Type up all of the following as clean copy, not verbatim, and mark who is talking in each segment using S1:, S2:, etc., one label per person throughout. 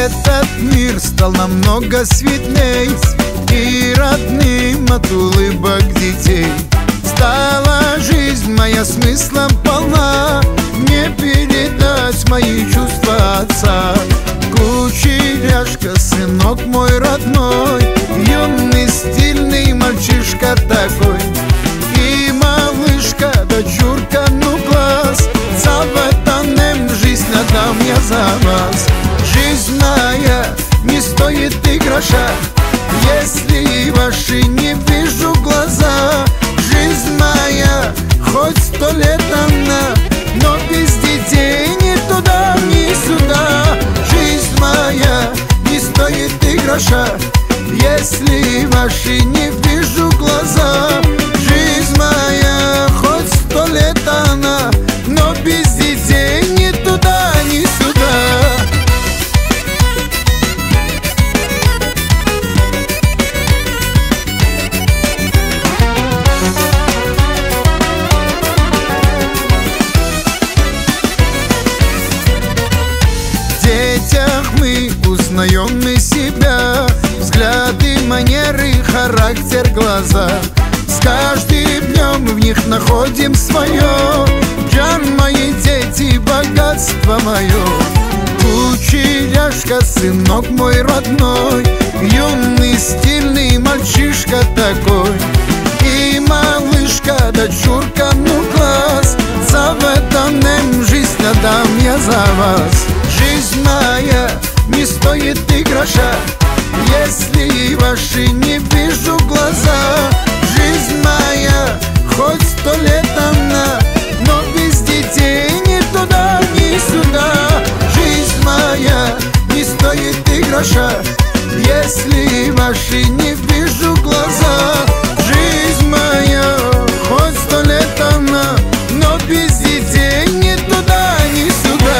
S1: Этот мир стал намного светлей и родным от улыбок детей. Стала жизнь моя смыслом полна, не передать мои чувства отца. Кучеряшка, сынок мой родной, юный, стильный мальчишка такой. И малышка, дочурка, ну класс, заватанем жизнь отдам я за вас. Жизнь моя не стоит и гроша, если ваши не вижу глаза. Жизнь моя хоть 100 лет она, но без детей ни туда, ни сюда. Жизнь моя не стоит и гроша, если ваши не вижу глаза. Жизнь моя хоть 100 лет она, но без детей ни туда, ни сюда. Мы узнаем мы себя, взгляды, манеры, характер, глаза. С каждым днем в них находим свое. Джан, мои дети, богатство мое. Кучеряшка, сынок мой родной, юный, стильный мальчишка такой. И малышка, дочурка, ну класс, заватанем жизнь отдам я за вас. Жизнь моя не стоит и гроша, если ваши не вижу глаза. Жизнь моя хоть 100 лет она, но без детей ни туда, ни сюда. Жизнь моя не стоит и гроша, если ваши не вижу глаза. Жизнь моя хоть 100 лет она, но без детей ни туда, ни сюда.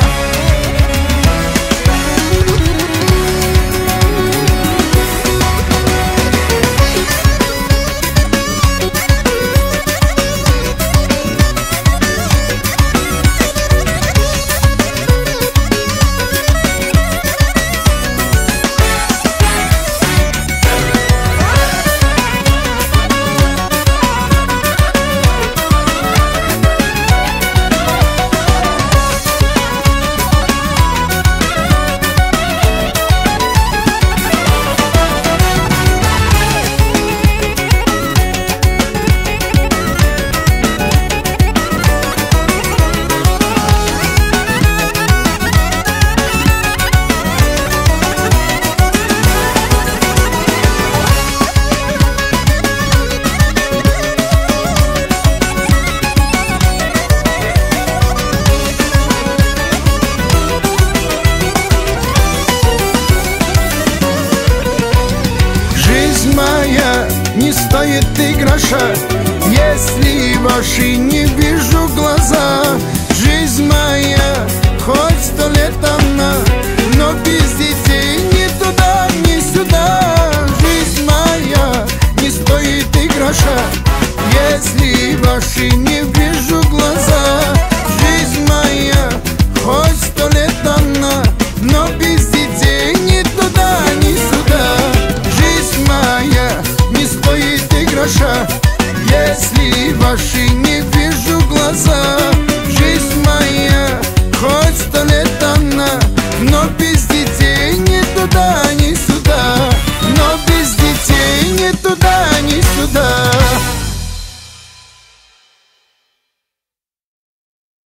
S1: Моя не стоит и гроша, если ваши не вижу глаза. Жизнь моя хоть 100 лет она, но без детей ни туда, ни сюда. Жизнь моя не стоит и гроша, если ваши не вижу глаза. Жизнь моя хоть 100 лет она, но без детей ни туда, ни сюда. Жизнь моя не стоит и гроша, если ваши